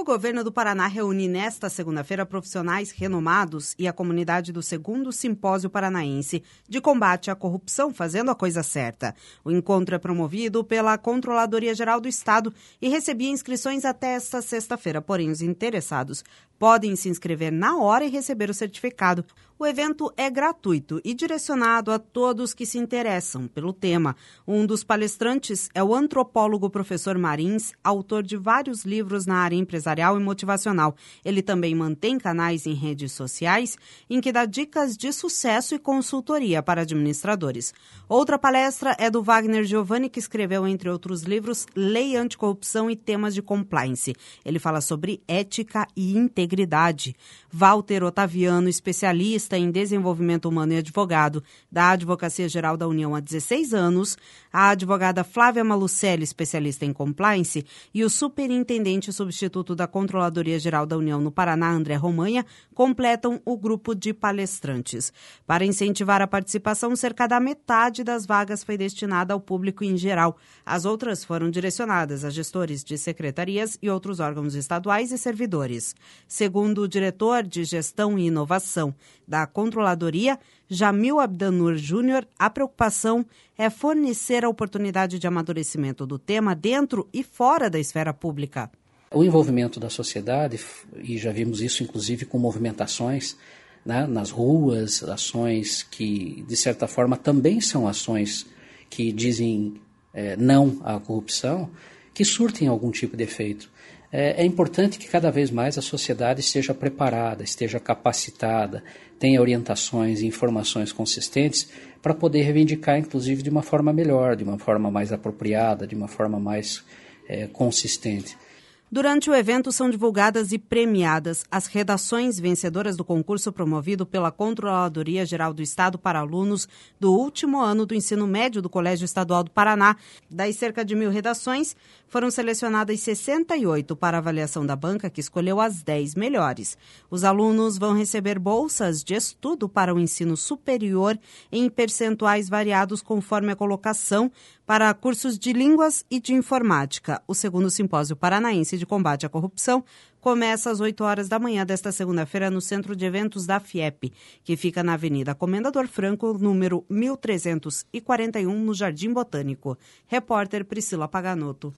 governo do Paraná reúne nesta segunda-feira profissionais renomados e a comunidade do 2º Simpósio Paranaense de Combate à Corrupção, fazendo a coisa certa. O encontro é promovido pela Controladoria Geral do Estado e recebia inscrições até esta sexta-feira, porém os interessados podem se inscrever na hora e receber o certificado. O evento é gratuito e direcionado a todos que se interessam pelo tema. Um dos palestrantes é o antropólogo professor Marins, autor de vários livros na área empresarial e motivacional. Ele também mantém canais em redes sociais em que dá dicas de sucesso e consultoria para administradores. Outra palestra é do Wagner Giovanni, que escreveu, entre outros livros, Lei Anticorrupção e Temas de Compliance. Ele fala sobre ética e integridade. Walter Otaviano, especialista em desenvolvimento humano e advogado da Advocacia Geral da União há 16 anos, a advogada Flávia Malucelli, especialista em compliance, e o superintendente substituto da Controladoria Geral da União no Paraná, André Romanha, completam o grupo de palestrantes. Para incentivar a participação, cerca da metade das vagas foi destinada ao público em geral. As outras foram direcionadas a gestores de secretarias e outros órgãos estaduais e servidores. Segundo o diretor de Gestão e Inovação da Controladoria, Jamil Abdanur Júnior, a preocupação é fornecer a oportunidade de amadurecimento do tema dentro e fora da esfera pública. O envolvimento da sociedade, e já vimos isso inclusive com movimentações, né, nas ruas, ações que de certa forma também são ações que dizem não à corrupção, que surtem algum tipo de efeito. É importante que cada vez mais a sociedade esteja preparada, esteja capacitada, tenha orientações e informações consistentes para poder reivindicar, inclusive, de uma forma melhor, de uma forma mais apropriada, de uma forma mais consistente. Durante o evento são divulgadas e premiadas as redações vencedoras do concurso promovido pela Controladoria Geral do Estado para alunos do último ano do ensino médio do Colégio Estadual do Paraná. Das cerca de 1.000 redações, foram selecionadas 68 para avaliação da banca, que escolheu as 10 melhores. Os alunos vão receber bolsas de estudo para o ensino superior em percentuais variados conforme a colocação para cursos de línguas e de informática. O 2º Simpósio Paranaense de Combate à Corrupção começa às 8 horas da manhã desta segunda-feira no Centro de Eventos da FIEP, que fica na Avenida Comendador Franco, número 1341, no Jardim Botânico. Repórter Priscila Paganotto.